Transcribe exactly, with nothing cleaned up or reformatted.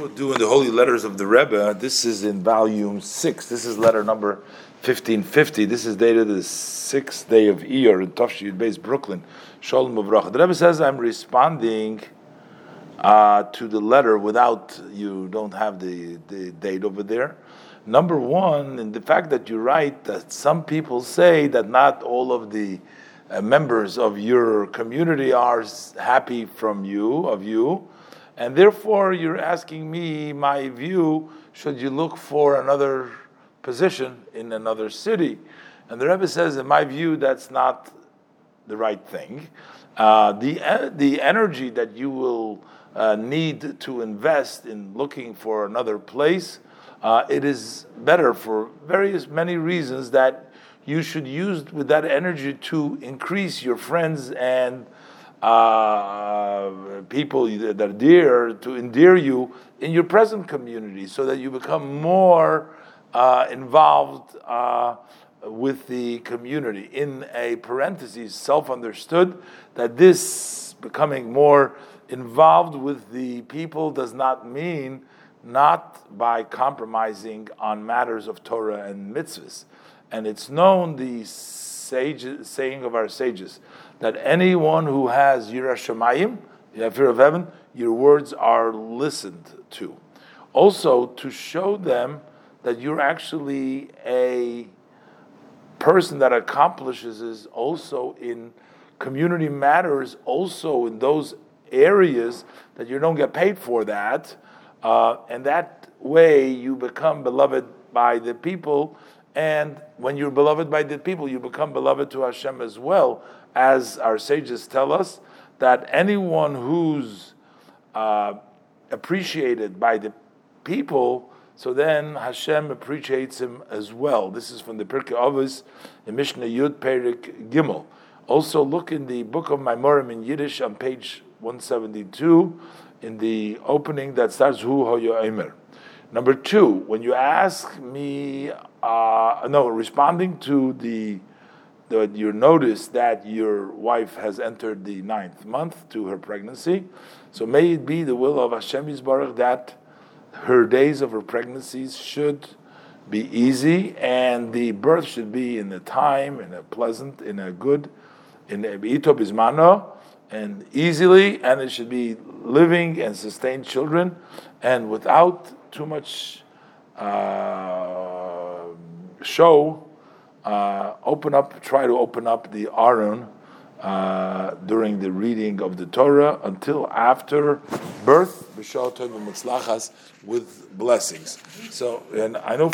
We're doing the Holy Letters of the Rebbe. This is in volume six. This is letter number fifteen fifty. This is dated the sixth day of Iyar in Tafshi Yud Beis, Brooklyn. Shalom Uvracha. The Rebbe says I'm responding uh, to the letter without, you don't have the, the date over there. Number one, in the fact that you write that some people say that not all of the uh, members of your community are happy from you, of you, and therefore you're asking me my view, should you look for another position in another city? And the Rebbe says, in my view, that's not the right thing. Uh, the, uh, the energy that you will uh, need to invest in looking for another place, uh, it is better for various, many reasons that you should use with that energy to increase your friends and Uh, people that are dear, to endear you in your present community, so that you become more uh, involved uh, with the community. In a parenthesis, self-understood that this becoming more involved with the people does not mean not by compromising on matters of Torah and mitzvahs. And it's known, the sages, saying of our sages, that anyone who has Yirah Shamayim, you have fear of heaven, your words are listened to. Also, to show them that you're actually a person that accomplishes is also in community matters, also in those areas that you don't get paid for that, uh, and that way you become beloved by the people. And when you're beloved by the people, you become beloved to Hashem as well, as our sages tell us, that anyone who's uh, appreciated by the people, so then Hashem appreciates him as well. This is from the Pirkei Avos in Mishnah Yud Perik Gimel. Also look in the book of Maimorim in Yiddish on page one seventy-two, in the opening that starts Hu Hoyo Eimer. Number two, when you ask me, uh, no, responding to the, the, your notice that your wife has entered the ninth month to her pregnancy, so may it be the will of Hashem Yisbarach that her days of her pregnancies should be easy, and the birth should be in a time, in a pleasant, in a good, in a ito bismano, and easily, and it should be living and sustained children, and without too much uh, show, uh, open up, try to open up the Aron uh, during the reading of the Torah until after birth, with blessings. So, and I know